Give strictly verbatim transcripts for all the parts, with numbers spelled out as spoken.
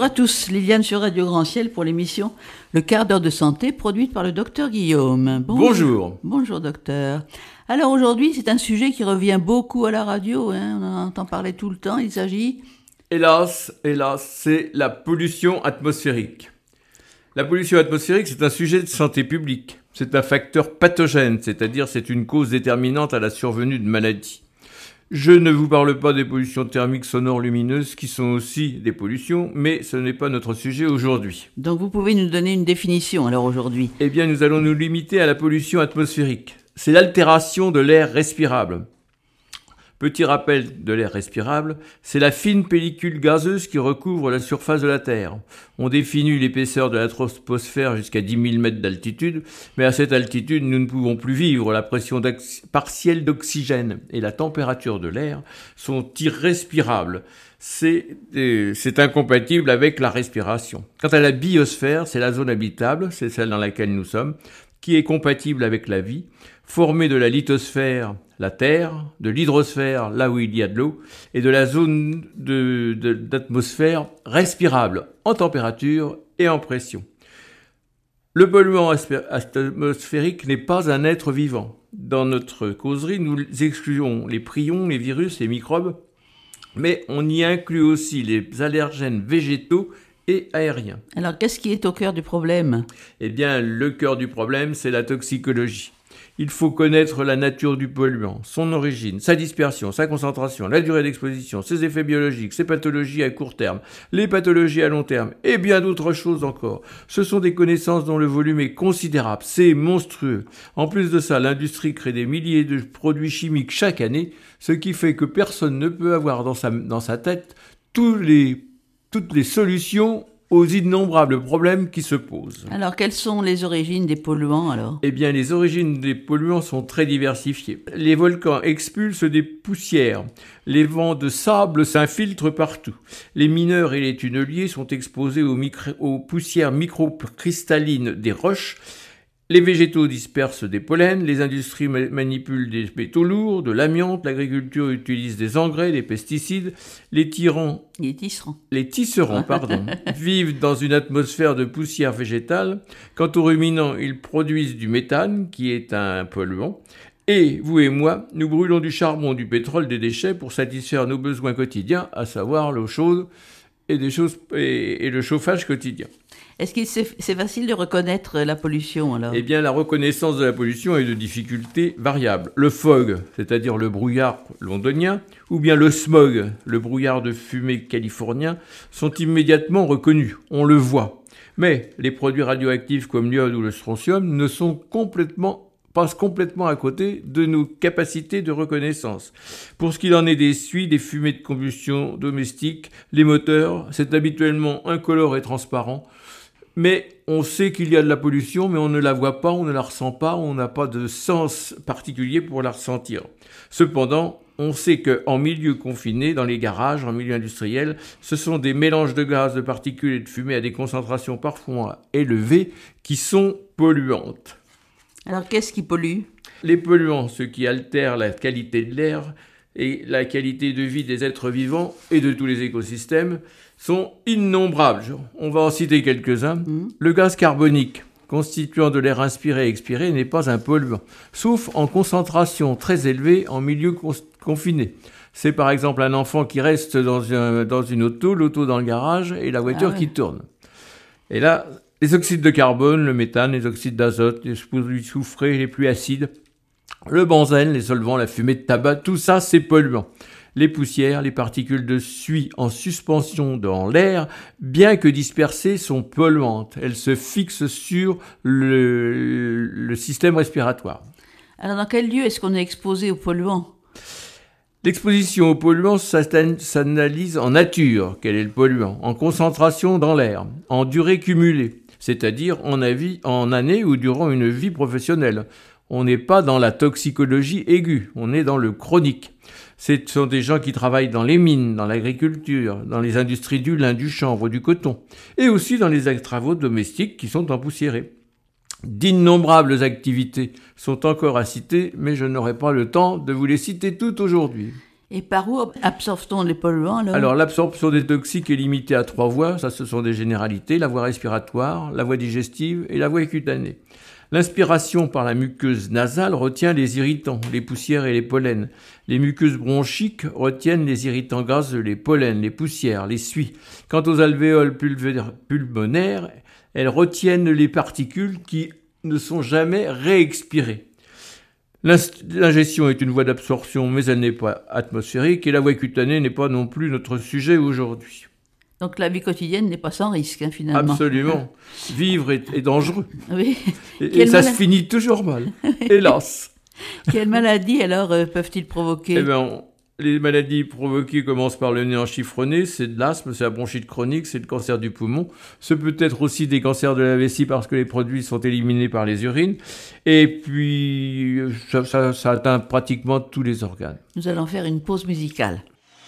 Bonjour à tous, Liliane sur Radio Grand Ciel pour l'émission Le quart d'heure de santé produite par le docteur Guillaume. Bonjour. Bonjour. Bonjour docteur. Alors aujourd'hui c'est un sujet qui revient beaucoup à la radio, hein, on en entend parler tout le temps, il s'agit... Hélas, hélas, c'est la pollution atmosphérique. La pollution atmosphérique c'est un sujet de santé publique, c'est un facteur pathogène, c'est-à-dire c'est une cause déterminante à la survenue de maladies. Je ne vous parle pas des pollutions thermiques, sonores, lumineuses, qui sont aussi des pollutions, mais ce n'est pas notre sujet aujourd'hui. Donc vous pouvez nous donner une définition alors aujourd'hui? Eh bien, nous allons nous limiter à la pollution atmosphérique. C'est l'altération de l'air respirable. Petit rappel de l'air respirable, c'est la fine pellicule gazeuse qui recouvre la surface de la Terre. On définit l'épaisseur de la troposphère jusqu'à dix mille mètres d'altitude, mais à cette altitude, nous ne pouvons plus vivre. La pression partielle d'oxygène et la température de l'air sont irrespirables. C'est, euh, c'est incompatible avec la respiration. Quant à la biosphère, c'est la zone habitable, c'est celle dans laquelle nous sommes, qui est compatible avec la vie, formée de la lithosphère, la Terre, de l'hydrosphère, là où il y a de l'eau, et de la zone de, de, d'atmosphère respirable, en température et en pression. Le polluant atmosphérique n'est pas un être vivant. Dans notre causerie, nous excluons les prions, les virus, les microbes, mais on y inclut aussi les allergènes végétaux et aériens. Alors, qu'est-ce qui est au cœur du problème ? Eh bien, le cœur du problème, c'est la toxicologie. Il faut connaître la nature du polluant, son origine, sa dispersion, sa concentration, la durée d'exposition, ses effets biologiques, ses pathologies à court terme, les pathologies à long terme et bien d'autres choses encore. Ce sont des connaissances dont le volume est considérable, c'est monstrueux. En plus de ça, l'industrie crée des milliers de produits chimiques chaque année, ce qui fait que personne ne peut avoir dans sa, dans sa tête tous les, toutes les solutions aux innombrables problèmes qui se posent. Alors, quelles sont les origines des polluants, alors ? Eh bien, les origines des polluants sont très diversifiées. Les volcans expulsent des poussières. Les vents de sable s'infiltrent partout. Les mineurs et les tunneliers sont exposés aux, micro- aux poussières microcristallines des roches. Les végétaux dispersent des pollens, les industries ma- manipulent des métaux lourds, de l'amiante, l'agriculture utilise des engrais, des pesticides, les tyrans, les tisserands, les tisserands, pardon, vivent dans une atmosphère de poussière végétale. Quant aux ruminants, ils produisent du méthane, qui est un polluant. Et vous et moi, nous brûlons du charbon, du pétrole, des déchets pour satisfaire nos besoins quotidiens, à savoir l'eau chaude et, des choses, et, et le chauffage quotidien. Est-ce que c'est, c'est facile de reconnaître la pollution alors ? Eh bien, la reconnaissance de la pollution est de difficultés variables. Le fog, c'est-à-dire le brouillard londonien, ou bien le smog, le brouillard de fumée californien, sont immédiatement reconnus. On le voit. Mais les produits radioactifs comme l'iode ou le strontium ne sont complètement passent complètement à côté de nos capacités de reconnaissance. Pour ce qu'il en est des suies, des fumées de combustion domestique, les moteurs, c'est habituellement incolore et transparent. Mais on sait qu'il y a de la pollution, mais on ne la voit pas, on ne la ressent pas, on n'a pas de sens particulier pour la ressentir. Cependant, on sait qu'en milieu confiné, dans les garages, en milieu industriel, ce sont des mélanges de gaz, de particules et de fumée à des concentrations parfois élevées qui sont polluantes. Alors, qu'est-ce qui pollue ? Les polluants, ceux qui altèrent la qualité de l'air et la qualité de vie des êtres vivants et de tous les écosystèmes, sont innombrables. On va en citer quelques-uns. Mmh. Le gaz carbonique, constituant de l'air inspiré et expiré, n'est pas un polluant, sauf en concentration très élevée en milieu con- confiné. C'est par exemple un enfant qui reste dans, un, dans une auto, l'auto dans le garage et la voiture ah ouais. qui tourne. Et là, les oxydes de carbone, le méthane, les oxydes d'azote, les produits soufrés, les pluies acides, le benzène, les solvants, la fumée de tabac, tout ça c'est polluant. Les poussières, les particules de suie en suspension dans l'air, bien que dispersées, sont polluantes. Elles se fixent sur le, le système respiratoire. Alors, dans quel lieu est-ce qu'on est exposé aux polluants ? L'exposition aux polluants s'analyse en nature, quel est le polluant, en concentration dans l'air, en durée cumulée, c'est-à-dire en, avis, en année ou durant une vie professionnelle. On n'est pas dans la toxicologie aiguë, on est dans le chronique. Ce sont des gens qui travaillent dans les mines, dans l'agriculture, dans les industries du lin, du chanvre, du coton, et aussi dans les travaux domestiques qui sont empoussiérés. D'innombrables activités sont encore à citer, mais je n'aurai pas le temps de vous les citer toutes aujourd'hui. Et par où absorbe-t-on les polluants alors Alors, l'absorption des toxiques est limitée à trois voies. Ça, ce sont des généralités. La voie respiratoire, la voie digestive et la voie cutanée. L'inspiration par la muqueuse nasale retient les irritants, les poussières et les pollens. Les muqueuses bronchiques retiennent les irritants gazeux, les pollens, les poussières, les suies. Quant aux alvéoles pulmonaires, elles retiennent les particules qui ne sont jamais réexpirées. L'ingestion est une voie d'absorption, mais elle n'est pas atmosphérique, et la voie cutanée n'est pas non plus notre sujet aujourd'hui. Donc la vie quotidienne n'est pas sans risque, hein, finalement. Absolument. Vivre est, est dangereux. Oui. Et, et ça mal... se finit toujours mal, hélas. Quelles maladies, alors, euh, peuvent-ils provoquer ? Eh bien, les maladies provoquées commencent par le nez enchiffronné, c'est de l'asthme, c'est la bronchite chronique, c'est le cancer du poumon. Ce peut être aussi des cancers de la vessie parce que les produits sont éliminés par les urines. Et puis, ça, ça, ça atteint pratiquement tous les organes. Nous allons faire une pause musicale.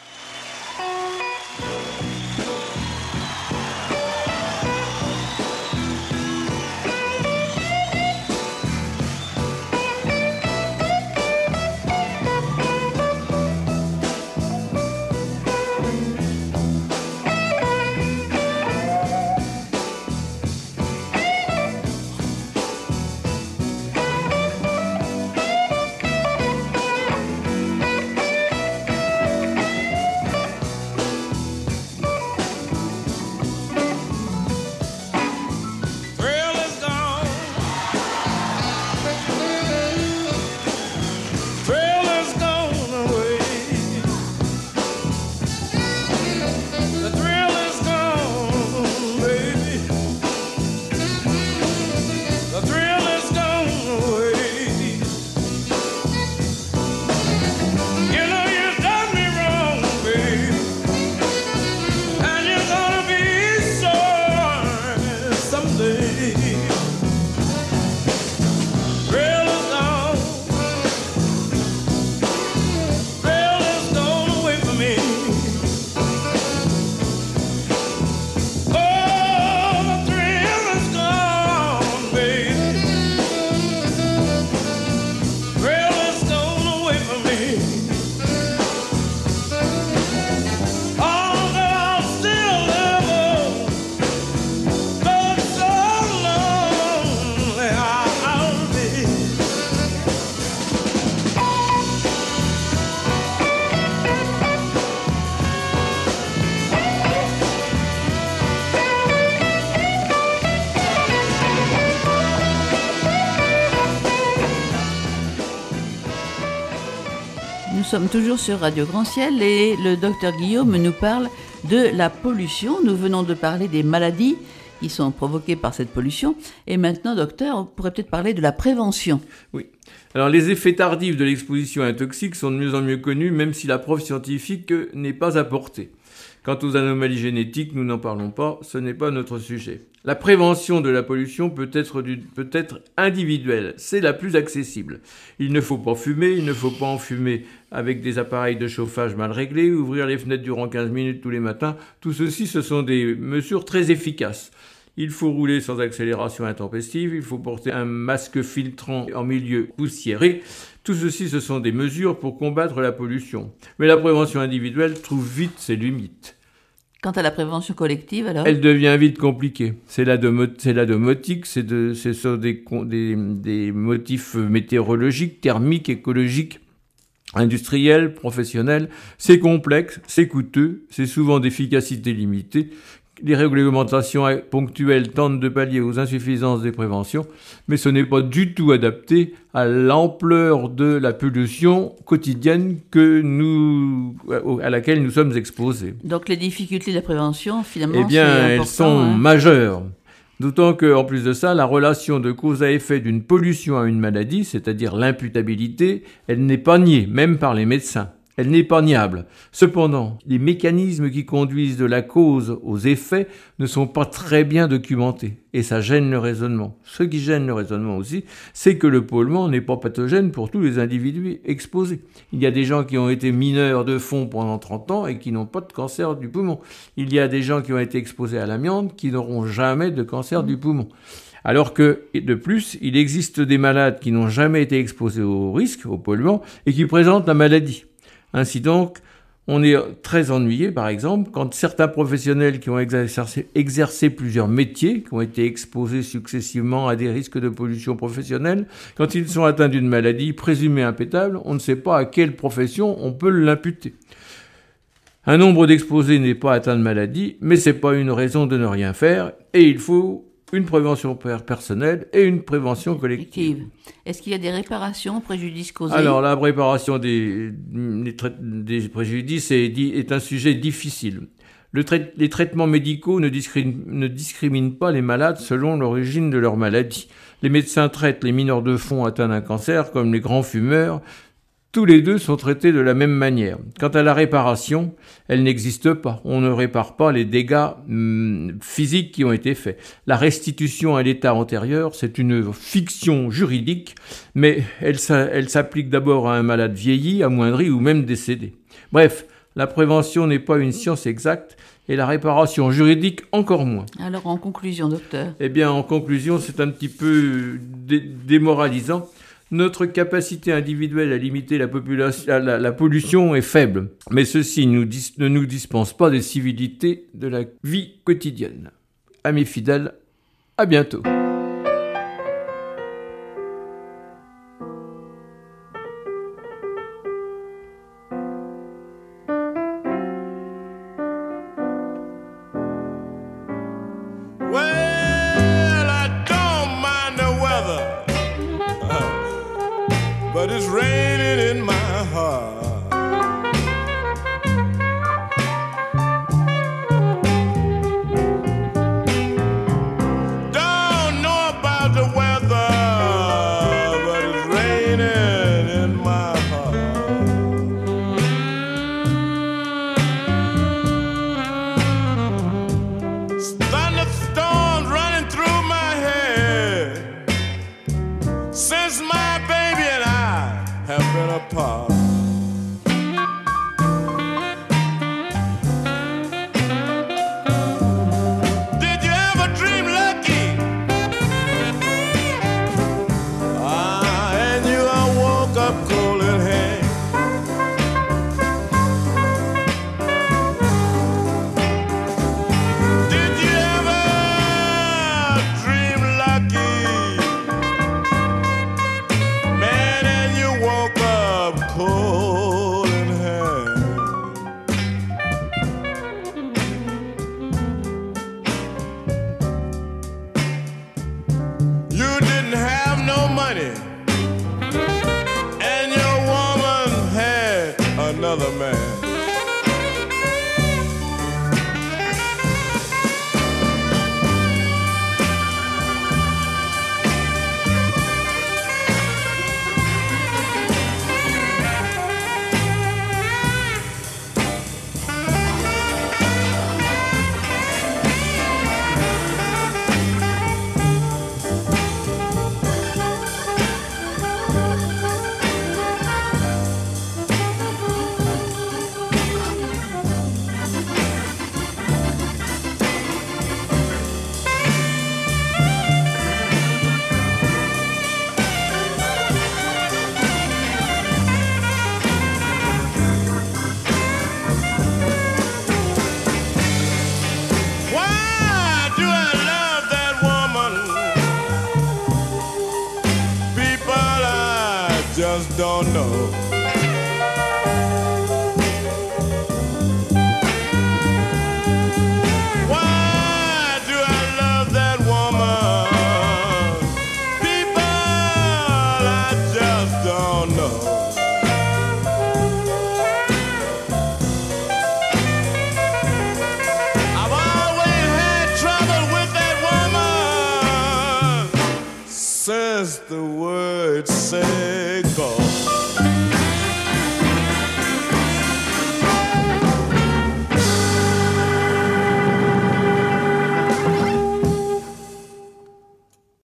Nous sommes toujours sur Radio Grand Ciel et le docteur Guillaume nous parle de la pollution. Nous venons de parler des maladies qui sont provoquées par cette pollution. Et maintenant, docteur, on pourrait peut-être parler de la prévention. Oui. Alors, les effets tardifs de l'exposition à un toxique sont de mieux en mieux connus, même si la preuve scientifique n'est pas apportée. Quant aux anomalies génétiques, nous n'en parlons pas, ce n'est pas notre sujet. La prévention de la pollution peut être, du, peut être individuelle, c'est la plus accessible. Il ne faut pas fumer, il ne faut pas en fumer avec des appareils de chauffage mal réglés, ouvrir les fenêtres durant quinze minutes tous les matins. Tout ceci, ce sont des mesures très efficaces. Il faut rouler sans accélération intempestive, il faut porter un masque filtrant en milieu poussiéré. Tout ceci, ce sont des mesures pour combattre la pollution. Mais la prévention individuelle trouve vite ses limites. Quant à la prévention collective, alors ? Elle devient vite compliquée. C'est la, domo- c'est la domotique, c'est, de, c'est sur des, des, des motifs météorologiques, thermiques, écologiques, industriels, professionnels. C'est complexe, c'est coûteux, c'est souvent d'efficacité limitée. Les réglementations ponctuelles tentent de pallier aux insuffisances des préventions, mais ce n'est pas du tout adapté à l'ampleur de la pollution quotidienne que nous, à laquelle nous sommes exposés. Donc les difficultés de la prévention, finalement, eh bien, c'est important, elles sont hein. majeures. D'autant qu'en plus de ça, la relation de cause à effet d'une pollution à une maladie, c'est-à-dire l'imputabilité, elle n'est pas niée, même par les médecins. Elle n'est pas niable. Cependant, les mécanismes qui conduisent de la cause aux effets ne sont pas très bien documentés. Et ça gêne le raisonnement. Ce qui gêne le raisonnement aussi, c'est que le polluant n'est pas pathogène pour tous les individus exposés. Il y a des gens qui ont été mineurs de fond pendant trente ans et qui n'ont pas de cancer du poumon. Il y a des gens qui ont été exposés à l'amiante qui n'auront jamais de cancer du poumon. Alors que, de plus, il existe des malades qui n'ont jamais été exposés au risque, au polluant, et qui présentent la maladie. Ainsi donc, on est très ennuyé, par exemple, quand certains professionnels qui ont exercé, exercé plusieurs métiers, qui ont été exposés successivement à des risques de pollution professionnelle, quand ils sont atteints d'une maladie présumée impétable, on ne sait pas à quelle profession on peut l'imputer. Un nombre d'exposés n'est pas atteint de maladie, mais c'est pas une raison de ne rien faire, et il faut une prévention personnelle et une prévention collective. Est-ce qu'il y a des réparations aux préjudices causés ? Alors, la réparation des, des, tra- des préjudices est, est un sujet difficile. Le trai- les traitements médicaux ne discriminent, ne discriminent pas les malades selon l'origine de leur maladie. Les médecins traitent les mineurs de fond atteints d'un cancer comme les grands fumeurs. Tous les deux sont traités de la même manière. Quant à la réparation, elle n'existe pas. On ne répare pas les dégâts hum, physiques qui ont été faits. La restitution à l'état antérieur, c'est une fiction juridique, mais elle, elle s'applique d'abord à un malade vieilli, amoindri ou même décédé. Bref, la prévention n'est pas une science exacte et la réparation juridique encore moins. Alors, en conclusion, docteur ? Eh bien, en conclusion, c'est un petit peu dé- démoralisant. Notre capacité individuelle à limiter la, population, la, la pollution est faible, mais ceci nous dis, ne nous dispense pas des civilités de la vie quotidienne. Amis fidèles, à bientôt. But it's raining in my heart. Don't know about the weather, but it's raining in my heart. Thunderstorms running through my head since my baby and I have been apart. Did you ever dream lucky? Ah, and you I woke up cold in hand. Did you ever dream lucky? Man, and you woke up cold in hand. You didn't have no money, and your woman had another man. Why do I love that woman? People, I just don't know. Why do I love that woman? People, I just don't know. I've always had trouble with that woman since the word said go.